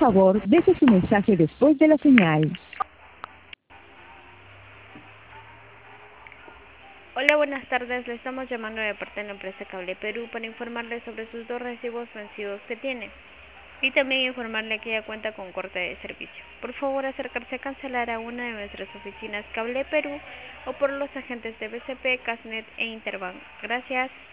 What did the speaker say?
favor, deje su mensaje después de la señal. Hola, buenas tardes. Le estamos llamando de parte de la empresa Cable Perú para informarle sobre sus 2 recibos vencidos que tiene y también informarle que ya cuenta con corte de servicio. Por favor, acercarse a cancelar a una de nuestras oficinas Cable Perú o por los agentes de BCP, Casnet e Interbank. Gracias.